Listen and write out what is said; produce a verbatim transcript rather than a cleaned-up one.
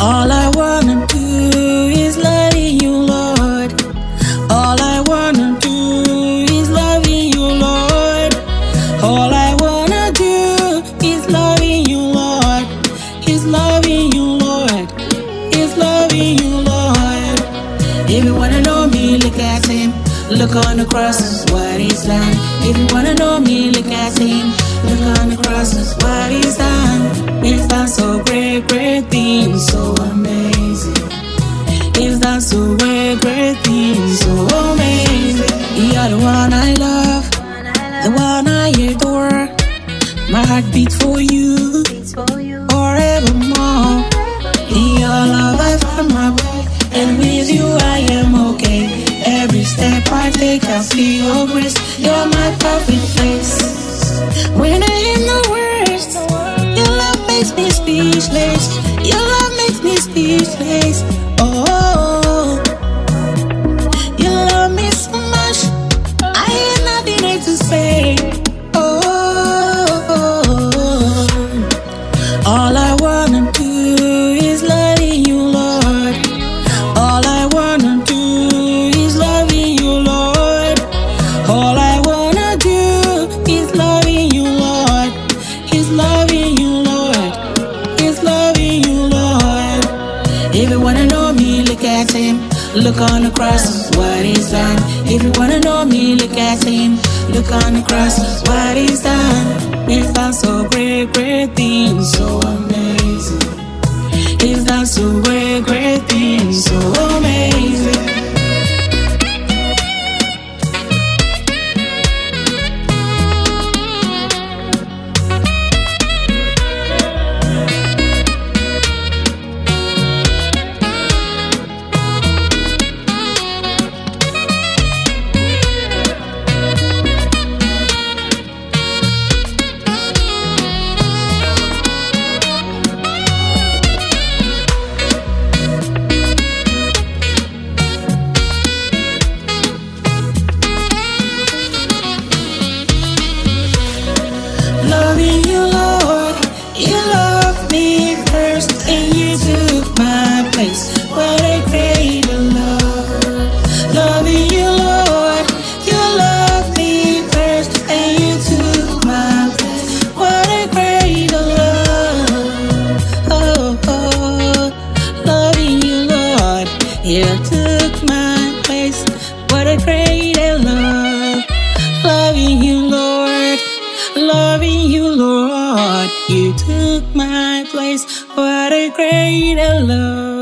All I wanna do is loving you, Lord. All I wanna do is loving you, Lord. All I wanna do is loving you, Lord. Is loving you, Lord. Is loving you, Lord. If you wanna know me, look at him. Look on the cross, what he's done. If you wanna know me, look at him. Look on the cross, what he's done. He's done so great, great things, so amazing. He's done so great, great things, so amazing. You're the one I love, the one I adore. My heart beats for you, forevermore. In your love I find my way, and with you I am okay. Every step I take I see your grace. You're my perfect place. When I am the worst, your love makes me speechless. Your love makes me speechless. Oh, you love me so much, I have nothing else to say. Oh, all I wanna do is loving you, Lord. All I wanna do is loving you, Lord. All I wanna do is loving you, Lord. Is loving you, Lord. Is loving you, Lord. If you wanna know me, look at him. Look on the cross, what he's done. If you wanna know me, look at him. Look on the cross, what he's done. He's done so great, great things, so amazing. He's done so great, great things, so amazing. Loving you, Lord, you loved me first, and you took my place. What a great love. Loving you, Lord, you loved me first, and you took my place. What a great love. Oh, oh, loving you, Lord, you took my place. What a great love. Loving you, Lord. Loving you, Lord, you took my place. What a great love.